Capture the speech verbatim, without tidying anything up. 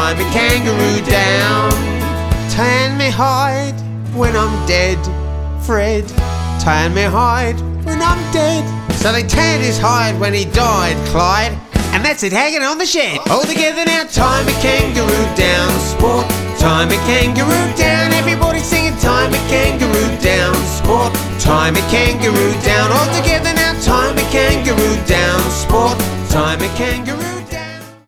tie me kangaroo down. Tan me hide when I'm dead, Fred. Tan me hide when I'm dead. So they tanned his hide when he died, Clyde, and that's it hanging on the shed. All together now, tie me kangaroo down, sport. Tie me kangaroo down, everybody singing tie me kangaroo down, sport. Tie me kangaroo